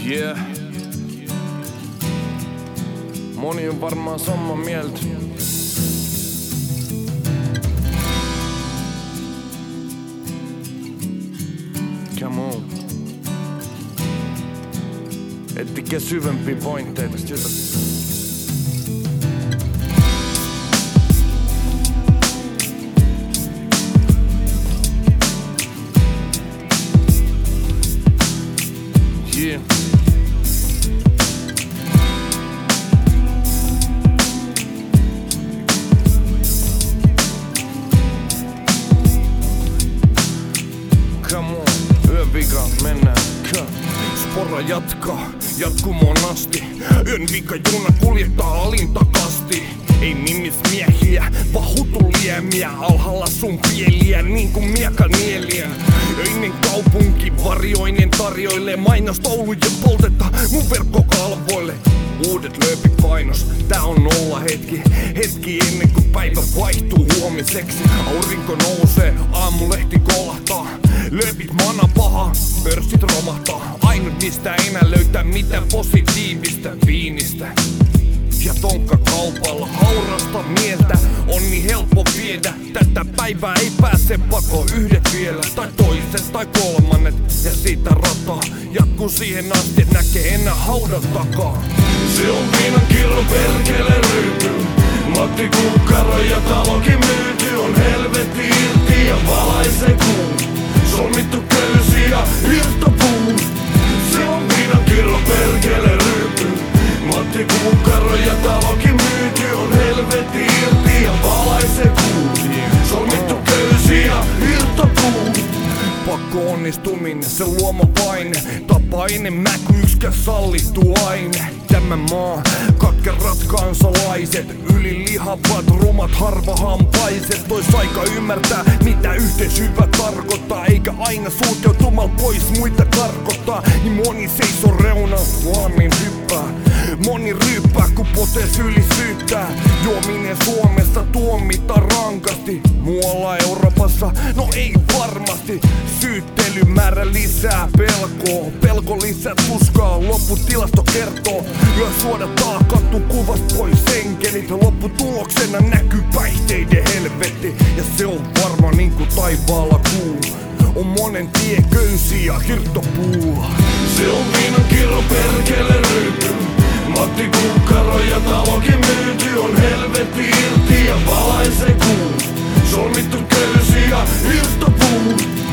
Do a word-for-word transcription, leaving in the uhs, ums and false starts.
Yeah. Moni on varmaan samaa mieltä. Come on. Ettikää syvempiä pointteita. Yeah. Come on, yövika, mennään. Spora jatkaa, jatkumoon asti. Yön vika juna kuljettaa alintakasti. Ei nimismiehiä, vaan hutuliemiä. Alhaalla sun pieliä, niin kuin miekanieliä. Öinen kaupunki varjoinen tarjoilee mainostoulujen poltetta mun verkkokalvoille. Uudet lööpit painos, tää on nolla hetki. Hetki ennen kuin päivä vaihtuu huomiseksi. Aurinko nousee, aamulehti kolahtaa. Lööpit mana paha, pörssit romahtaa. Ainut mistä enää löytää mitään positiivista viinistä. Ja tonkka kaupalla haurasta mieltä on niin helppo viedä. Tätä päivää ei pääse pako, yhdet vielä tai toiset tai kolmannet. Ja siitä rataa jatkuu siihen asti, et näkee enää haudan takaa. Se on viinan kirro perkele ryypy. Matti kukkaro ja talokin myyty. On helvetti irti ja valaisen kuu. Solmittu köysi ja irtopuu. Se on viinan kirro perkele ryypy. Matti kukkaro ja talokin myyty. On helvetti irti ja valaisen kuu. Solmittu köysi ja irtopuu. Pakko onnistuminen, se luoma paine. Tapainen mäky ykskä sallittu aine. Tämä maa, katkerat kansalaiset. Ylilihavat, rumat, harvahampaiset. Tois aika ymmärtää, mitä yhteis hyvä tarkoittaa. Eikä aina sulkeutumal pois muita karkottaa. Niin moni seisoo reunalla, valmiin hyppää. Moni ryyppää, kun potes yli syyttää. Juominen Suomessa tuomitaan rankasti. Muualla Euroopassa, no ei varmasti. Syyttelymäärä lisää pelkoa. Pelko lisää tuskaa, lopputilasto kertoo. Yö suodataan kattu kuvasta pois enkelit. Lopputuloksena näkyy päihteiden helvetti. Ja se on varma niinku taivaalla kuu. On monen tie, köysi ja hirttopuu. Se on viinan kirro perkele ryypy. Matti kukkaro ja talokin myyty. On helvetti irti ja valaisen kuu. Solmittu köysi ja irtopuu.